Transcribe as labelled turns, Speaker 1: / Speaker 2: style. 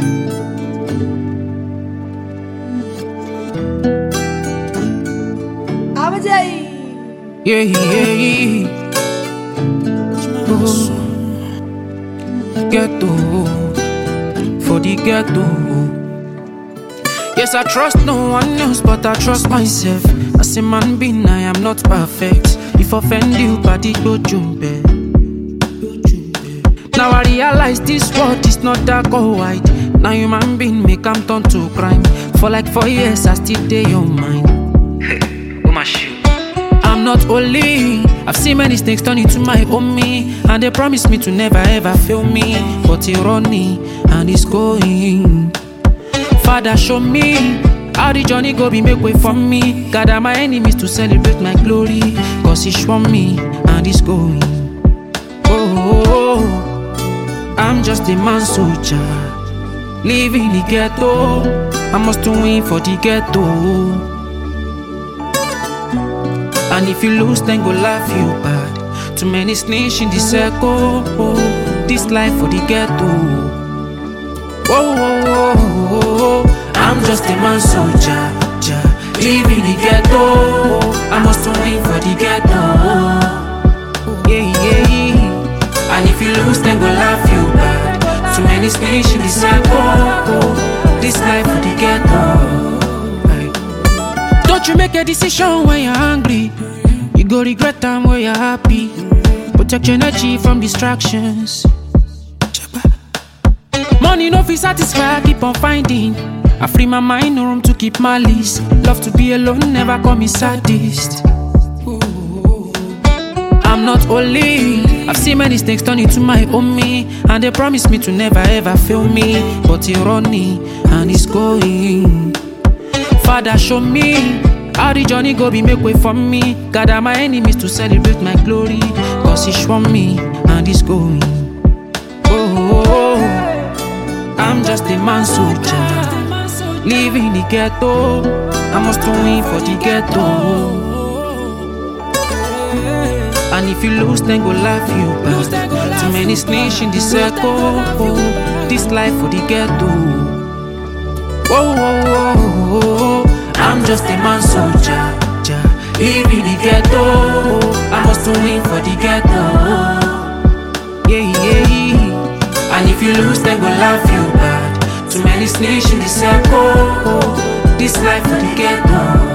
Speaker 1: Yeah, yeah. Oh. Ghetto, for the ghetto. Yes, I trust no one else, but I trust myself. As a man being, I am not perfect. If offend you, body go jump. Now I realize this world is not dark or white. Now human being make am turn to crime. For like 4 years, I still dey your mind. Oh my shoe. I'm not holy. I've seen many snakes turn into my homie, and they promise me to never ever fail me. But it's running and it's going. Father, show me how the journey go be make way for me. Gather my enemies to celebrate my glory. Cause it's from me and it's going. Oh, I'm just a man soldier, living the ghetto. I must win for the ghetto. And if you lose, then go laugh you bad. Too many snakes in the circle. This life for the ghetto. Whoa. I'm just a man soldier, living the ghetto. I must win for the ghetto. Yeah. And if you lose, then go laugh you bad. Too many snakes in the circle. This life for the ghetto. Don't you make a decision when you're angry. You go regret time when you're happy. Protect your energy from distractions. Money no fit satisfy, I keep on finding. I free my mind, no room to keep malice. Love to be alone, never call me sadist. I'm not holy. I've seen many snakes turn into my homie, and they promise me to never ever fail me. But it's running and it's going. Father, show me how the journey go be make way for me. Gather my enemies to celebrate my glory. Cause it's from me and it's going. Oh, I'm just a man soldier, living the ghetto. I must win for the ghetto. And if you lose, then go laugh you bad. Too many snakes in the circle. This life for the ghetto. Whoa. I'm just a man soldier, living the ghetto. I must win for the ghetto. Yeah. And if you lose, then go laugh you bad. Too many snakes in the circle. This life for the ghetto.